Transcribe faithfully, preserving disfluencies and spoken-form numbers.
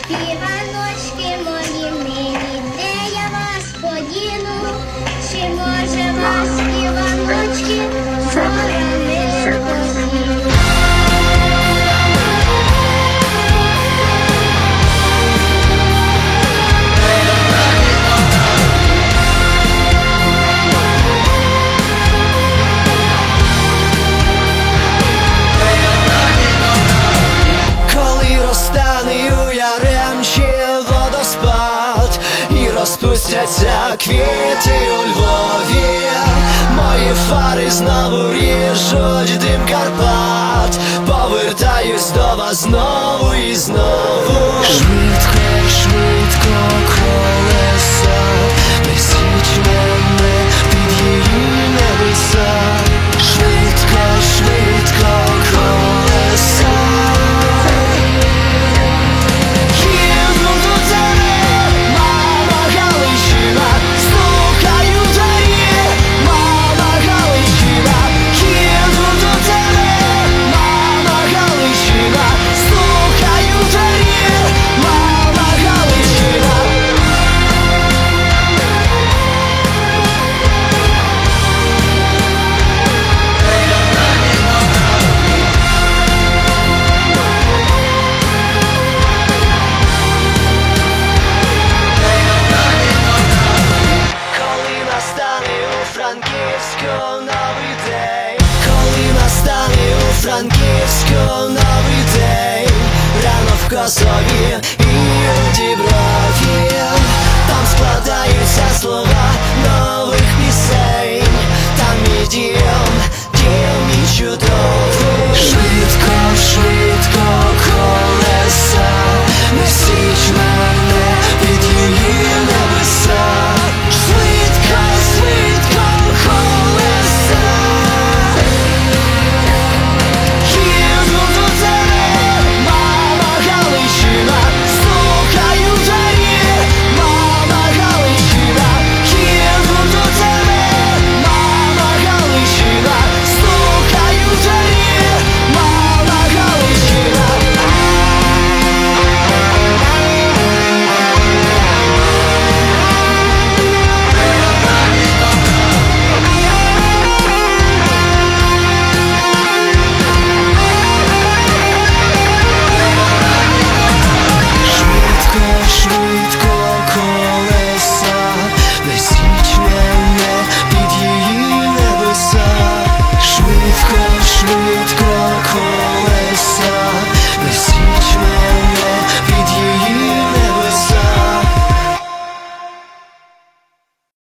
Співаночки мої милі, де я вас подіну? Чи може вас, співаночки, вчора не подіну? Розпустяться квіти у Львові, мої фари знову ріжуть дим Карпат. Повертаюсь до вас знову і знову. Швидко, швидко колеса, несіть мене під її небеса. Швидко, швидко колеса. Новий день, коли настане у Франківську новий день, рано в Косові і у Діброві, там складаються слова.